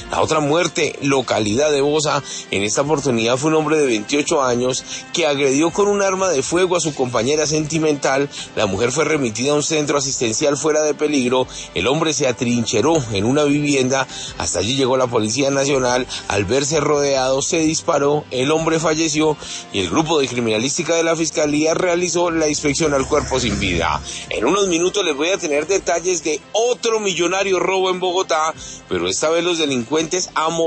La otra muerte, localidad de Bosa, en esta oportunidad fue un hombre de 28 años que agredió con un arma de fuego a su compañera sentimental. La mujer fue remitida a un centro asistencial fuera de peligro. El hombre se atrincheró en una vivienda. Hasta allí llegó la Policía Nacional. Al verse rodeado, se disparó. El hombre falleció y el grupo de criminalística de la Fiscalía realizó la inspección al cuerpo sin vida. En unos minutos les voy a tener detalles de otro millonario robo en Bogotá, pero esta vez los delincuentes